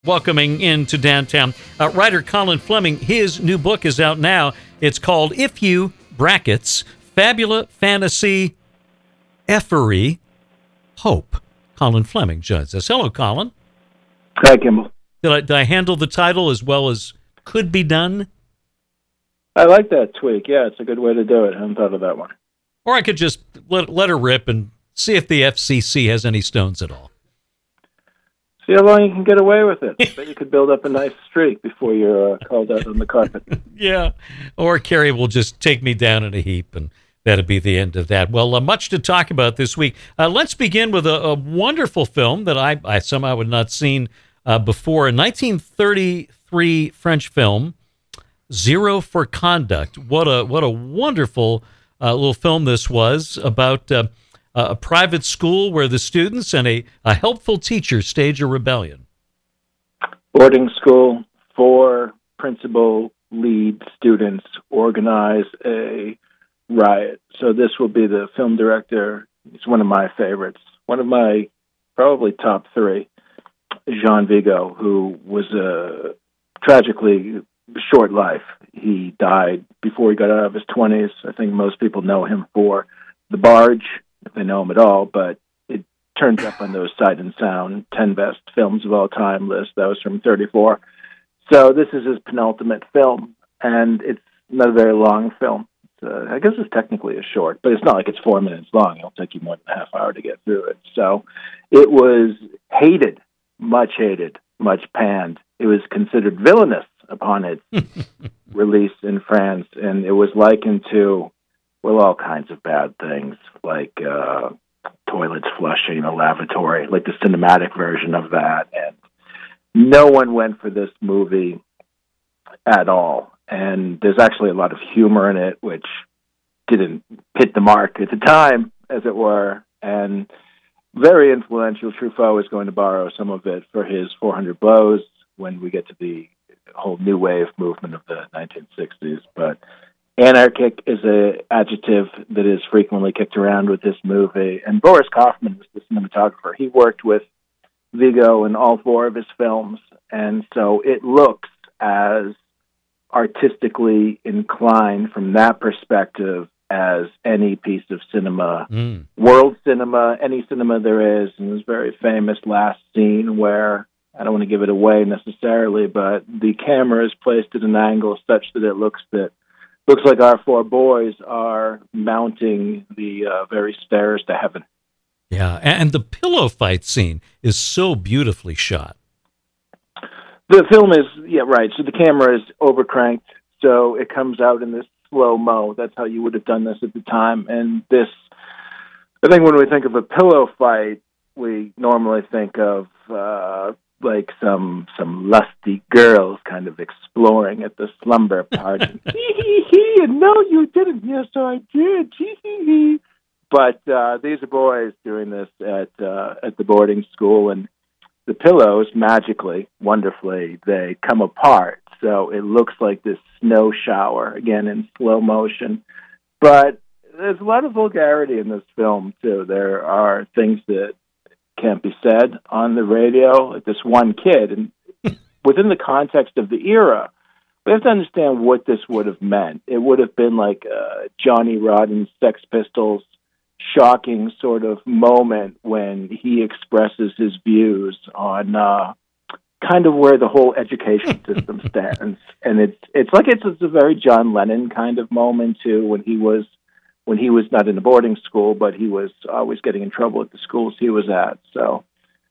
Welcoming into downtown. Writer Colin Fleming, his new book is out now. It's called If You, brackets, Fabula Fantasy Effery Hope. Colin Fleming joins us. Hello, Colin. Hi, Kimball. Did I handle the title as well as could be done? I like that tweak. Yeah, it's a good way to do it. I hadn't thought of that one. Or I could just let her rip and see if the FCC has any stones at all. See how long you can get away with it. But you could build up a nice streak before you're called out on the carpet. Yeah. Or Carrie will just take me down in a heap, and that'll be the end of that. Well, much to talk about this week. Let's begin with a wonderful film that I somehow had not seen before. A 1933 French film, Zero for Conduct. What a wonderful little film this was about a private school where the students and a helpful teacher stage a rebellion. Boarding school, 4 principal lead students organize a riot. So this will be the film director. He's one of my favorites. One of my probably top 3, Jean Vigo, who was a tragically short life. He died before he got out of his 20s. I think most people know him for The Barge, if they know him at all, but it turns up on those Sight and Sound 10 best films of all time list. That was from 34. So this is his penultimate film, and it's not a very long film. I guess it's technically a short, but it's not like it's 4 minutes long. It'll take you more than a half hour to get through it. So it was hated, much panned. It was considered villainous upon its release in France, and it was likened to, well, all kinds of bad things, like toilets flushing, a lavatory, like the cinematic version of that. And no one went for this movie at all. And there's actually a lot of humor in it, which didn't hit the mark at the time, as it were. And very influential. Truffaut is going to borrow some of it for his 400 Blows when we get to the whole new wave movement of the 1960s. But anarchic is an adjective that is frequently kicked around with this movie. And Boris Kaufman was the cinematographer. He worked with Vigo in all 4 of his films. And so it looks as artistically inclined from that perspective as any piece of cinema, world cinema, any cinema there is. And there's a very famous last scene where, I don't want to give it away necessarily, but the camera is placed at an angle such that it looks like our 4 boys are mounting the very stairs to heaven. Yeah, and the pillow fight scene is so beautifully shot. The film is, yeah, right. So the camera is overcranked, so it comes out in this slow-mo. That's how you would have done this at the time. And this, I think when we think of a pillow fight, we normally think of like some lusty girls kind of exploring at the slumber party. And no, you didn't. Yes, I did. But these are boys doing this at the boarding school, and the pillows magically, wonderfully, they come apart. So it looks like this snow shower, again, in slow motion. But there's a lot of vulgarity in this film, too. There are things that can't be said on the radio, like this one kid. And within the context of the era, we have to understand what this would have meant. It would have been like Johnny Rodden's Sex Pistols shocking sort of moment when he expresses his views on kind of where the whole education system stands. And it's like it's a very John Lennon kind of moment too, when he was not in a boarding school, but he was always getting in trouble at the schools he was at. So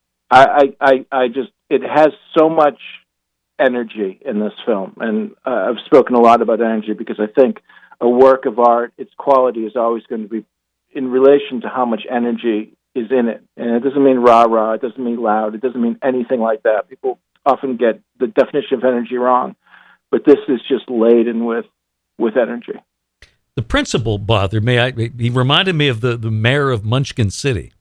I just, it has so much energy in this film. And I've spoken a lot about energy because I think a work of art, its quality is always going to be in relation to how much energy is in it. And it doesn't mean rah-rah, it doesn't mean loud, it doesn't mean anything like that. People often get the definition of energy wrong, but this is just laden with energy. The principal bothered me. He reminded me of the mayor of Munchkin City.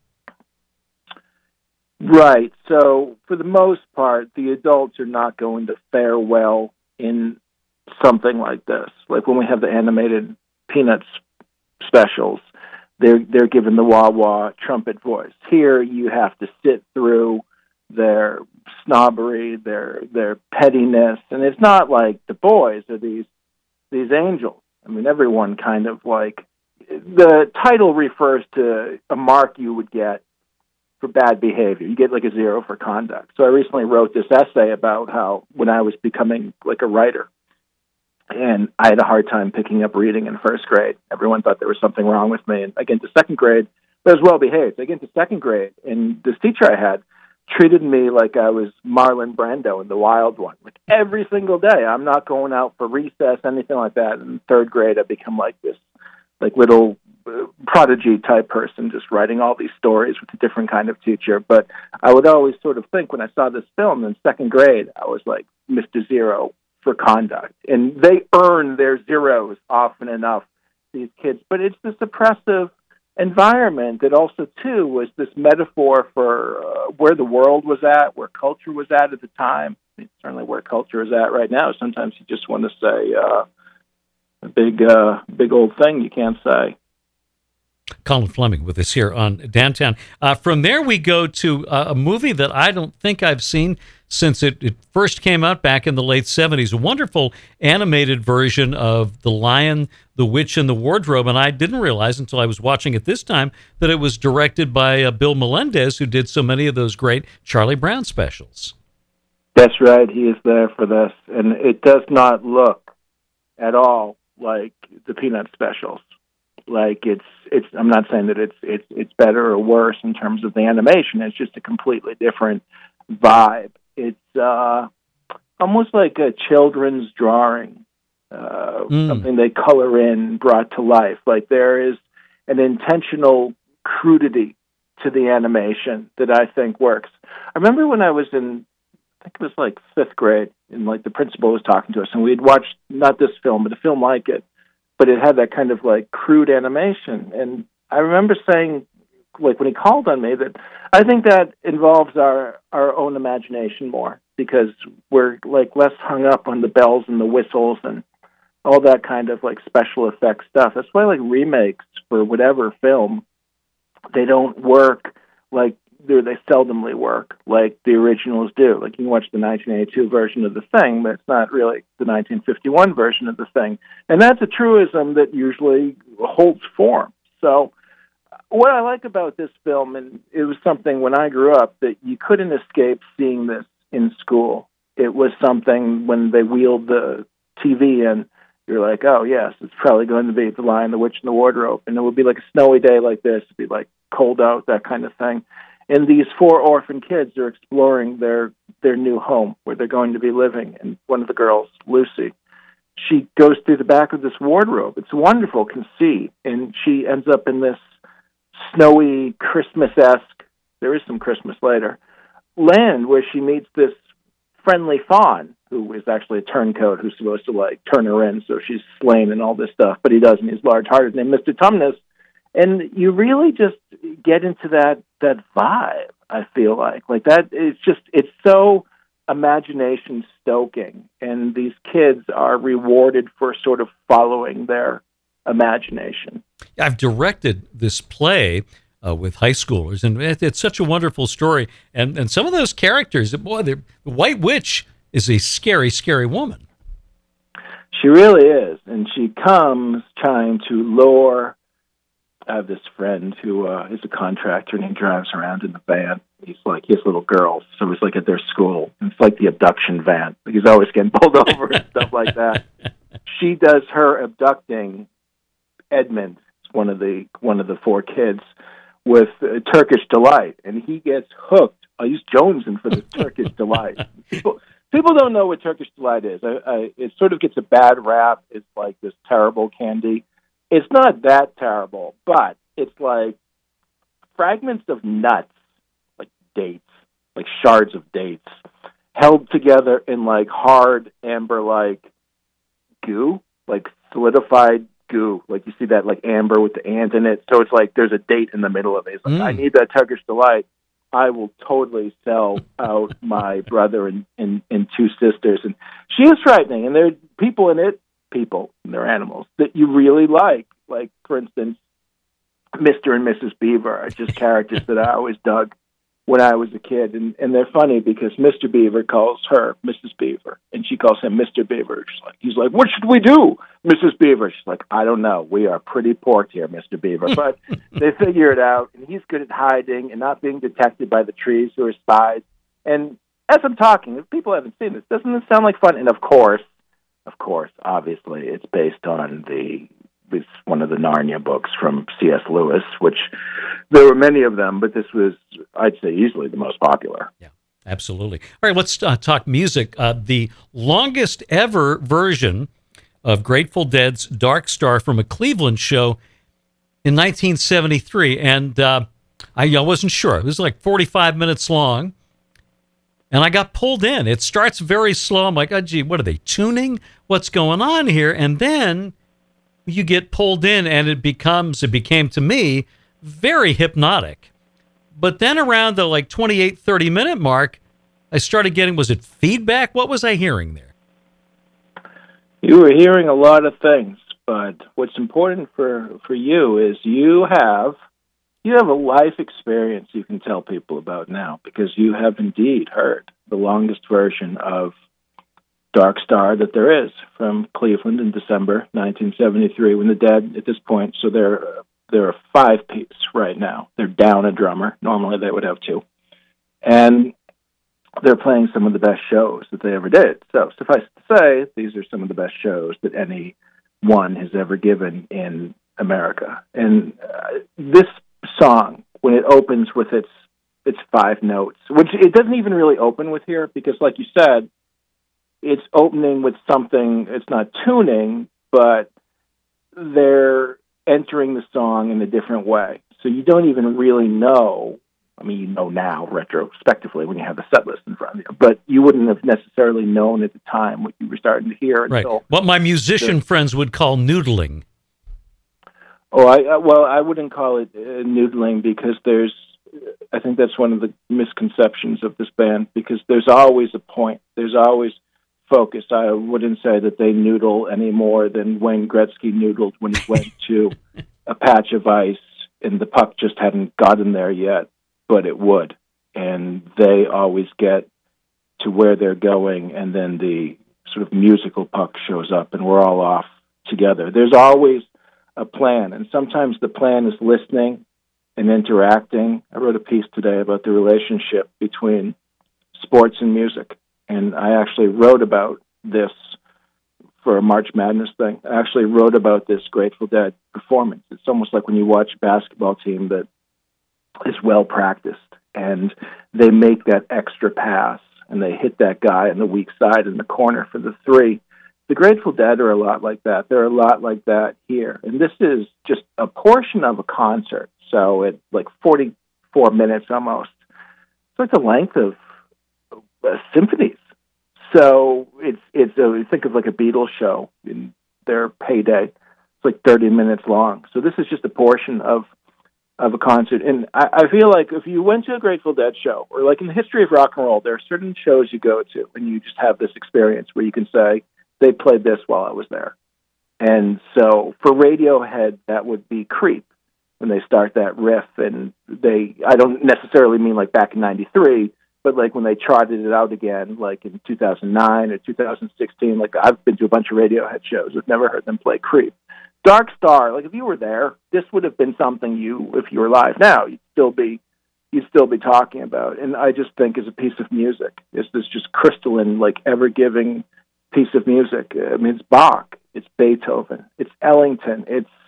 Right. So for the most part, the adults are not going to fare well in something like this. Like when we have the animated Peanuts specials, they're given the wah-wah trumpet voice. Here you have to sit through their snobbery, their pettiness, and it's not like the boys are these angels. I mean, everyone kind of like, the title refers to a mark you would get for bad behavior. You get like a 0 for conduct. So I recently wrote this essay about how when I was becoming like a writer, and I had a hard time picking up reading in first grade. Everyone thought there was something wrong with me. And I get into second grade, but I was well behaved. I get into second grade, and this teacher I had treated me like I was Marlon Brando in The Wild One. Like every single day, I'm not going out for recess, anything like that. In third grade, I become like this, like little prodigy type person, just writing all these stories with a different kind of teacher. But I would always sort of think when I saw this film in second grade, I was like Mr. Zero for conduct. And they earn their zeros often enough, these kids. But it's this oppressive environment that also, too, was this metaphor for where the world was at, where culture was at the time. I mean, certainly where culture is at right now. Sometimes you just want to say a big old thing you can't say. Colin Fleming with us here on Downtown. From there, we go to a movie that I don't think I've seen since it first came out back in the late 70s. A wonderful animated version of The Lion, the Witch, and the Wardrobe. And I didn't realize until I was watching it this time that it was directed by Bill Melendez, who did so many of those great Charlie Brown specials. That's right. He is there for this. And it does not look at all like the Peanut specials. Like it's. I'm not saying that it's better or worse in terms of the animation. It's just a completely different vibe. It's almost like a children's drawing, something they color in, brought to life. Like there is an intentional crudity to the animation that I think works. I remember when I was in, I think it was like fifth grade, and like the principal was talking to us, and we'd watched not this film, but a film like it. But it had that kind of like crude animation. And I remember saying, like when he called on me, that I think that involves our own imagination more, because we're like less hung up on the bells and the whistles and all that kind of like special effects stuff. That's why like remakes for whatever film, they don't work like they seldomly work like the originals do. Like you can watch the 1982 version of The Thing, but it's not really the 1951 version of The Thing. And that's a truism that usually holds form. So what I like about this film, and it was something when I grew up that you couldn't escape seeing this in school. It was something when they wheeled the TV in, you're like, oh yes, it's probably going to be The Lion, the Witch, and the Wardrobe. And it would be like a snowy day like this, it'd be like cold out, that kind of thing. And these 4 orphan kids are exploring their new home where they're going to be living. And one of the girls, Lucy, she goes through the back of this wardrobe. It's a wonderful conceit. And she ends up in this snowy, Christmas-esque, there is some Christmas later, land where she meets this friendly fawn who is actually a turncoat who's supposed to like turn her in so she's slain and all this stuff. But he doesn't. He's large-hearted, named Mr. Tumnus. And you really just get into that vibe, I feel like that. It's so imagination stoking, and these kids are rewarded for sort of following their imagination. I've directed this play with high schoolers, and it's such a wonderful story. And some of those characters, boy, the White Witch is a scary, scary woman. She really is, and she comes trying to lure. I have this friend who is a contractor, and he drives around in the van. He's like, he has little girls, so he's like at their school. It's like the abduction van. He's always getting pulled over and stuff like that. She does her abducting Edmund, one of the 4 kids, with Turkish Delight, and he gets hooked. He's jonesing for this Turkish Delight. People don't know what Turkish Delight is. It sort of gets a bad rap. It's like this terrible candy. It's not that terrible, but it's like fragments of nuts, like dates, like shards of dates, held together in like hard amber-like goo, like solidified goo. Like you see that like amber with the ant in it. So it's like there's a date in the middle of it. It's like, I need that Turkish Delight. I will totally sell out my brother and 2 sisters. And she is frightening, and there are people in it, and they're animals, that you really like. Like, for instance, Mr. and Mrs. Beaver are just characters that I always dug. when I was a kid. And they're funny because Mr. Beaver calls her Mrs. Beaver, and she calls him Mr. Beaver. He's like, what should we do, Mrs. Beaver? She's like, I don't know. We are pretty poor here, Mr. Beaver. But they figure it out, and he's good at hiding and not being detected by the trees who are spies. And as I'm talking, if people haven't seen this, doesn't this sound like fun? And of course, obviously, it's based on it's one of the Narnia books from C.S. Lewis, which there were many of them, but this was, I'd say, easily the most popular. Yeah, absolutely. All right, let's talk music. The longest ever version of Grateful Dead's Dark Star from a Cleveland show in 1973, and I wasn't sure. It was like 45 minutes long, and I got pulled in. It starts very slow. I'm like, oh, gee, what are they, tuning? What's going on here? And then you get pulled in, and it became to me very hypnotic. But then around the 28, 30 minute mark, I started getting, was it feedback? What was I hearing there? You were hearing a lot of things, but what's important for you is you have a life experience you can tell people about now, because you have indeed heard the longest version of Dark Star that there is from Cleveland in December 1973, when the Dead, at this point, so they're a 5-piece right now. They're down a drummer. Normally they would have 2. And they're playing some of the best shows that they ever did. So suffice to say, these are some of the best shows that anyone has ever given in America. And this song, when it opens with its 5 notes, which it doesn't even really open with here, because like you said, it's opening with something, it's not tuning, but they're entering the song in a different way. So you don't even really know. I mean, you know now, retrospectively, when you have the set list in front of you, but you wouldn't have necessarily known at the time what you were starting to hear until... Right. What my musician friends would call noodling. Oh, I wouldn't call it noodling, because I think that's one of the misconceptions of this band, because there's always a point. There's always focus. I wouldn't say that they noodle any more than Wayne Gretzky noodled when he went to a patch of ice and the puck just hadn't gotten there yet, but it would. And they always get to where they're going, and then the sort of musical puck shows up, and we're all off together. There's always a plan, and sometimes the plan is listening and interacting. I wrote a piece today about the relationship between sports and music. And I actually wrote about this for a March Madness thing. I actually wrote about this Grateful Dead performance. It's almost like when you watch a basketball team that is well practiced, and they make that extra pass, and they hit that guy on the weak side in the corner for the 3. The Grateful Dead are a lot like that. They're a lot like that here. And this is just a portion of a concert. So it's like 44 minutes almost. It's like the length of symphonies. So think of like a Beatles show in their heyday. It's like 30 minutes long. So this is just a portion of a concert. And I feel like if you went to a Grateful Dead show, or like in the history of rock and roll, there are certain shows you go to and you just have this experience where you can say, they played this while I was there. And so for Radiohead, that would be Creep, when they start that riff. And I don't necessarily mean like back in 93, but like when they trotted it out again, like in 2009 or 2016, like I've been to a bunch of Radiohead shows. I've never heard them play Creep. Dark Star, like if you were there, this would have been something if you were live now, you'd still be talking about. And I just think as a piece of music, it's this just crystalline, like ever-giving piece of music. I mean, it's Bach, it's Beethoven, it's Ellington,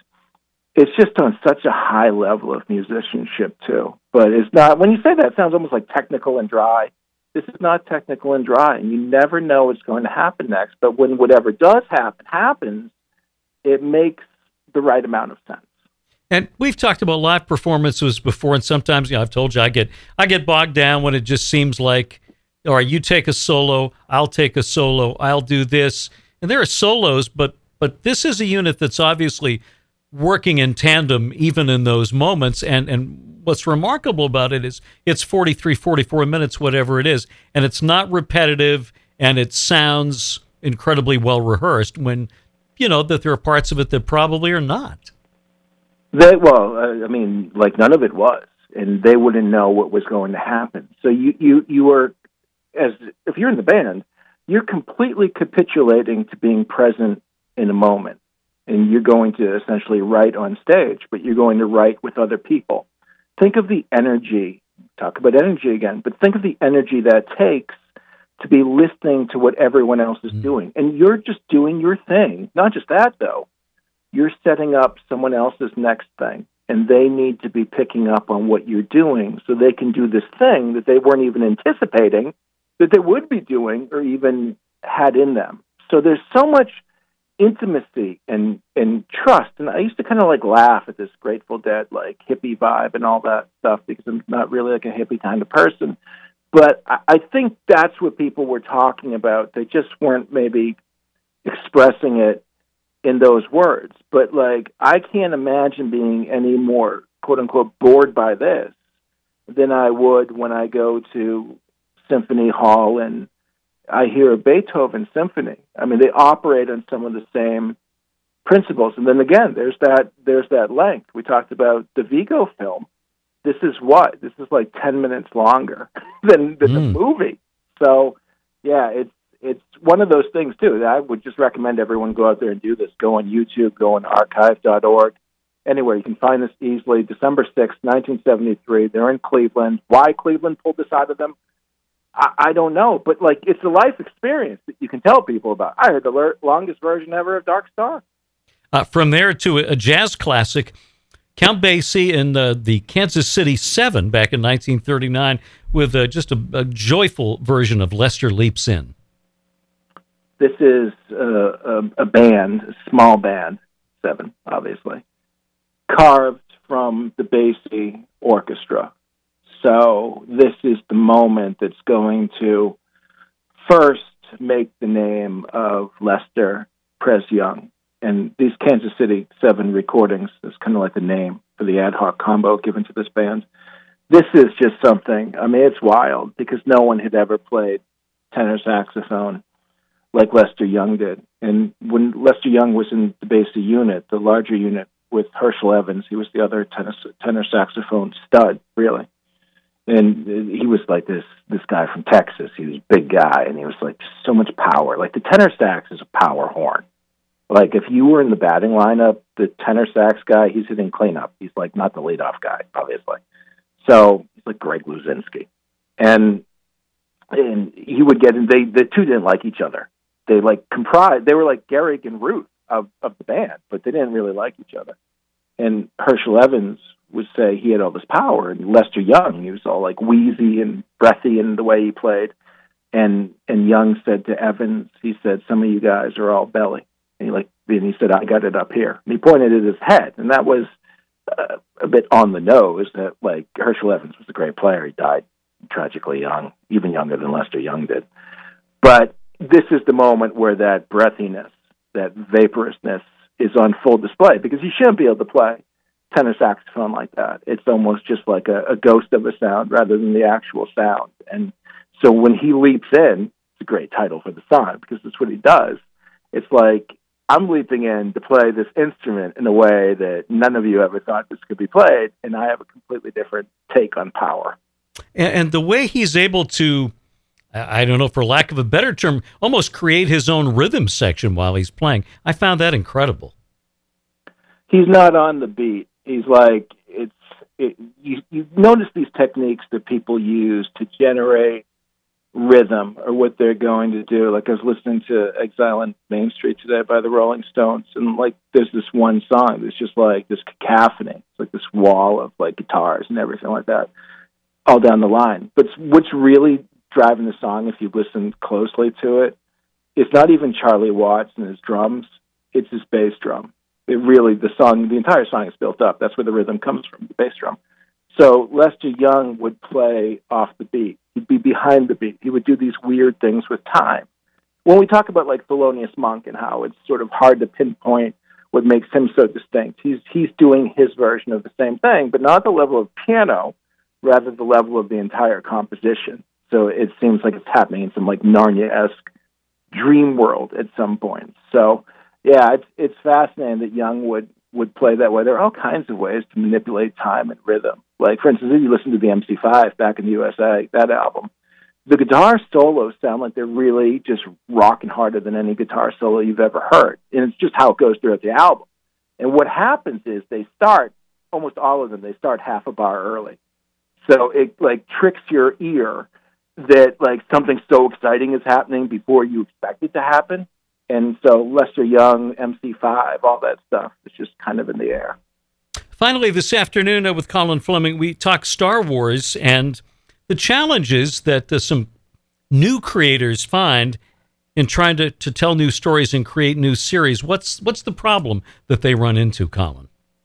it's just on such a high level of musicianship too. But it's not, when you say that, it sounds almost like technical and dry. This is not technical and dry, and you never know what's going to happen next. But when whatever does happens, it makes the right amount of sense. And we've talked about live performances before, and sometimes, I've told you, I get bogged down when it just seems like, all right, you take a solo, I'll take a solo, I'll do this. And there are solos, but this is a unit that's obviously working in tandem even in those moments. And what's remarkable about it is it's 43, 44 minutes, whatever it is, and it's not repetitive, and it sounds incredibly well rehearsed when, that there are parts of it that probably are not. I mean, like none of it was. and they wouldn't know what was going to happen. So you were, as if you're in the band, you're completely capitulating to being present in a moment, and you're going to essentially write on stage, but you're going to write with other people. Think of the energy. Talk about energy again, but think of the energy that it takes to be listening to what everyone else is doing, and you're just doing your thing. Not just that, though. You're setting up someone else's next thing, and they need to be picking up on what you're doing so they can do this thing that they weren't even anticipating that they would be doing or even had in them. So there's so much intimacy and trust. And I used to kind of like laugh at this Grateful Dead, like hippie vibe and all that stuff, because I'm not really like a hippie kind of person. But I think that's what people were talking about. They just weren't maybe expressing it in those words. But like, I can't imagine being any more quote unquote bored by this than I would when I go to Symphony Hall and I hear a Beethoven symphony. I mean, they operate on some of the same principles. And then again, there's that length. We talked about the Vigo film. This is like 10 minutes longer than the movie. So yeah, it's one of those things too that I would just recommend everyone go out there and do this. Go on YouTube, go on archive.org. Anywhere you can find this easily. December 6th, 1973. They're in Cleveland. Why Cleveland pulled this out of them, I don't know, but like, it's a life experience that you can tell people about. I heard the longest version ever of Dark Star. From there to a jazz classic, Count Basie in the Kansas City 7 back in 1939 with just a joyful version of Lester Leaps In. This is a band, a small band, 7, obviously, carved from the Basie Orchestra. So this is the moment that's going to first make the name of Lester Prez Young. And these Kansas City 7 recordings is kind of like the name for the ad hoc combo given to this band. This is just something, I mean, it's wild because no one had ever played tenor saxophone like Lester Young did. And when Lester Young was in the Basie unit, the larger unit with Herschel Evans, he was the other tenor saxophone stud, really. And he was like this guy from Texas. He was a big guy, and he was like so much power. Like the tenor sax is a power horn. Like if you were in the batting lineup, the tenor sax guy, he's hitting cleanup. He's like not the leadoff guy, obviously. So he's like Greg Luzinski. And he would get in. The two didn't like each other. They like comprised. They were like Gehrig and Ruth of the band, but they didn't really like each other. And Herschel Evans would say he had all this power, and Lester Young, he was all like wheezy and breathy in the way he played. And Young said to Evans, he said, "Some of you guys are all belly." And he said, "I got it up here." And he pointed at his head, and that was a bit on the nose. That like Herschel Evans was a great player. He died tragically young, even younger than Lester Young did. But this is the moment where that breathiness, that vaporousness, is on full display because you shouldn't be able to play tenor saxophone like that. It's almost just like a ghost of a sound rather than the actual sound. And so when he leaps in, it's a great title for the song because that's what he does. It's like, I'm leaping in to play this instrument in a way that none of you ever thought this could be played, and I have a completely different take on power. And the way he's able to, I don't know, for lack of a better term, almost create his own rhythm section while he's playing, I found that incredible. He's not on the beat. He's like, you notice these techniques that people use to generate rhythm or what they're going to do. Like I was listening to Exile on Main Street today by the Rolling Stones, and like there's this one song that's just like this cacophony. It's like this wall of like guitars and everything like that all down the line. But what's really driving the song, if you listen closely to it, it's not even Charlie Watts and his drums, it's his bass drum. It really, the entire song is built up. That's where the rhythm comes from, the bass drum. So Lester Young would play off the beat. He'd be behind the beat. He would do these weird things with time. When we talk about like Thelonious Monk and how it's sort of hard to pinpoint what makes him so distinct, he's doing his version of the same thing, but not at the level of piano, rather the level of the entire composition. So it seems like it's happening in some like Narnia-esque dream world at some point. So yeah, it's fascinating that Young would play that way. There are all kinds of ways to manipulate time and rhythm Like, for instance, if you listen to the MC5 back in the USA, that album, the guitar solos sound like they're really just rocking harder than any guitar solo you've ever heard. And it's just how it goes throughout the album. And what happens is they start, almost all of them, they start half a bar early. So it, like, tricks your ear that, like, something so exciting is happening before you expect it to happen. And so Lester Young, MC5, all that stuff is just kind of in the air. Finally, this afternoon with Colin Fleming, we talk Star Wars and the challenges that some new creators find in trying to tell new stories and create new series. What's the problem that they run into, Colin?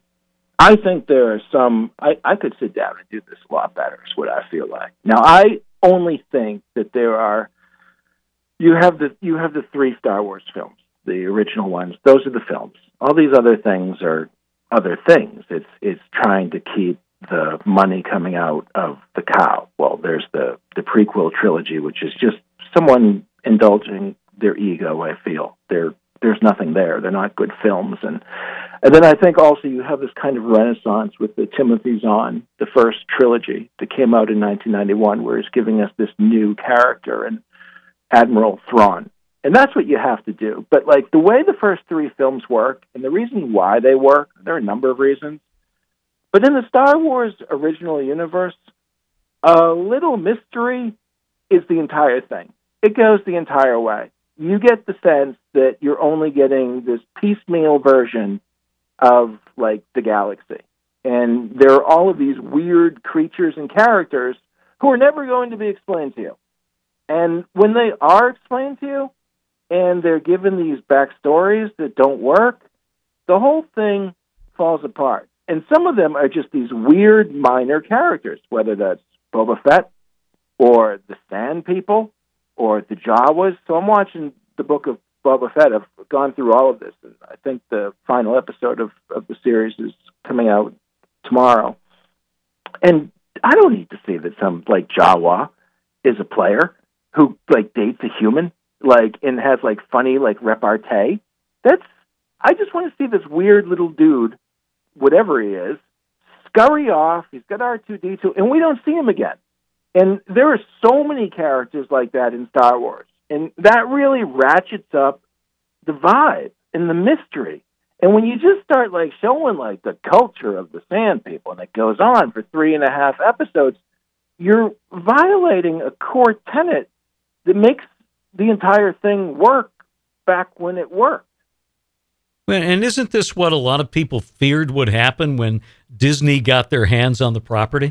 I think there are some. I could sit down and do this a lot better, is what I feel like. Now, I only think that there are. You have the 3 Star Wars films, the original ones. Those are the films. All these other things are other things. It's trying to keep the money coming out of the cow. Well, there's the prequel trilogy, which is just someone indulging their ego. I feel there's nothing there. They're not good films, and then I think also you have this kind of renaissance with the Timothy Zahn, the first trilogy that came out in 1991, where he's giving us this new character and Admiral Thrawn. And that's what you have to do. But, like, the way the first 3 films work, and the reason why they work, there are a number of reasons. But in the Star Wars original universe, a little mystery is the entire thing. It goes the entire way. You get the sense that you're only getting this piecemeal version of, like, the galaxy. And there are all of these weird creatures and characters who are never going to be explained to you. And when they are explained to you, and they're given these backstories that don't work, the whole thing falls apart. And some of them are just these weird minor characters, whether that's Boba Fett or the Sand People or the Jawas. So I'm watching the book of Boba Fett. I've gone through all of this, and I think the final episode of the series is coming out tomorrow. And I don't need to see that some, like, Jawa is a player who, like, dates a human, like, and has, like, funny, like, repartee. I just want to see this weird little dude, whatever he is, scurry off. He's got R2-D2, and we don't see him again. And there are so many characters like that in Star Wars, and that really ratchets up the vibe and the mystery. And when you just start, like, showing, like, the culture of the Sand People, and it goes on for 3.5 episodes, you're violating a core tenet that makes the entire thing work back when it worked. And isn't this what a lot of people feared would happen when Disney got their hands on the property?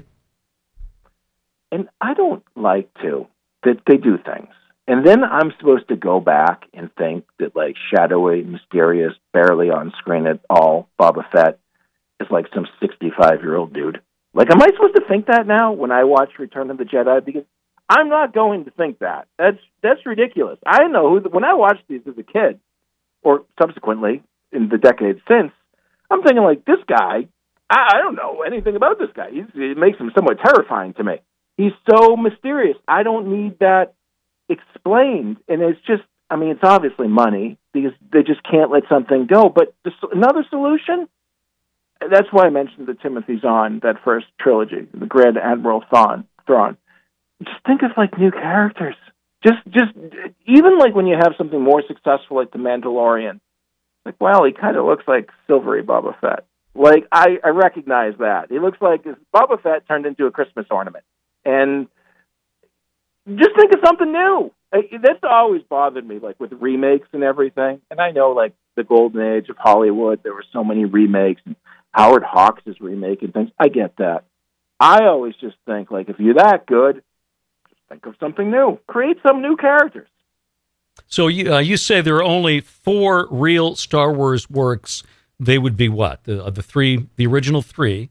And I don't like that they do things. And then I'm supposed to go back and think that, like, shadowy, mysterious, barely on screen at all Boba Fett is like some 65-year-old dude. Like, am I supposed to think that now when I watch Return of the Jedi? Because I'm not going to think that. That's ridiculous. I know when I watched these as a kid, or subsequently in the decades since, I'm thinking, like, this guy, I don't know anything about this guy. It makes him somewhat terrifying to me. He's so mysterious. I don't need that explained. And it's just, I mean, it's obviously money because they just can't let something go. But another solution, that's why I mentioned the Timothy Zahn, that first trilogy, the Grand Admiral Thrawn. Just think of, like, new characters. Just even, like, when you have something more successful like The Mandalorian, like, well, he kind of looks like silvery Boba Fett. Like, I recognize that. He looks like Boba Fett turned into a Christmas ornament. And just think of something new. That's always bothered me, like, with remakes and everything. And I know, like, the golden age of Hollywood, there were so many remakes, and Howard Hawks is remaking things. I get that. I always just think, like, if you're that good, think of something new. Create some new characters. So you say there are only 4 real Star Wars works. They would be what? The original 3?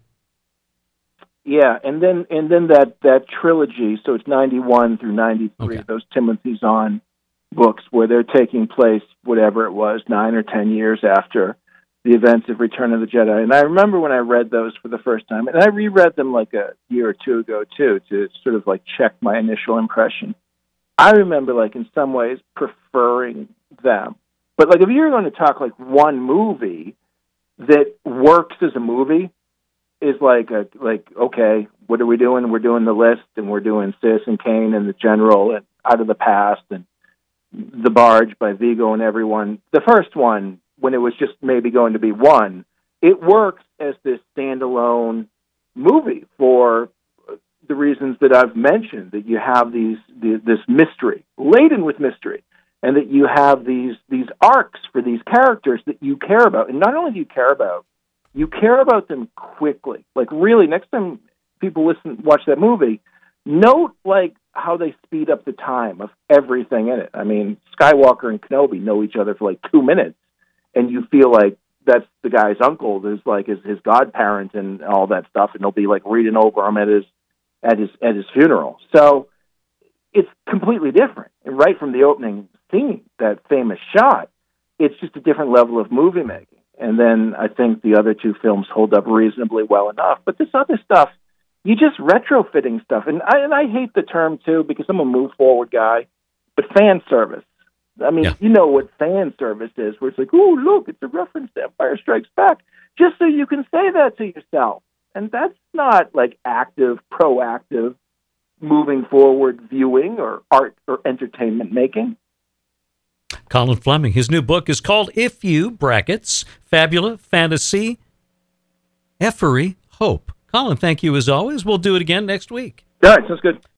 Yeah, and then that trilogy. So it's 91 through 93. Okay. Those Timothy Zahn books, where they're taking place, whatever it was, 9 or 10 years after the events of Return of the Jedi. And I remember when I read those for the first time, and I reread them like a year or two ago too, to sort of, like, check my initial impression. I remember, like, in some ways preferring them. But, like, if you're going to talk, like, one movie that works as a movie, is like okay, what are we doing? We're doing the list, and we're doing Citizen Kane and the General and Out of the Past and The Barge by Vigo and everyone. The first one, when it was just maybe going to be one, it works as this standalone movie for the reasons that I've mentioned, that you have this mystery, laden with mystery, and that you have these arcs for these characters that you care about. And not only do you care about them quickly. Like, really, next time people watch that movie, note, like, how they speed up the time of everything in it. I mean, Skywalker and Kenobi know each other for like 2 minutes, and you feel like that's the guy's uncle, who's like his godparent and all that stuff, and they'll be like reading over him at his funeral. So it's completely different. And right from the opening scene, that famous shot, it's just a different level of movie making. And then I think the other two films hold up reasonably well enough. But this other stuff, you just retrofitting stuff. And I hate the term, too, because I'm a move-forward guy. But fan service. I mean, You know what fan service is, where it's like, oh, look, it's a reference to Empire Strikes Back, just so you can say that to yourself. And that's not like active, proactive, moving forward viewing or art or entertainment making. Colin Fleming. His new book is called If You, brackets, Fabula, Fantasy, Effery, Hope. Colin, thank you as always. We'll do it again next week. All right, sounds good.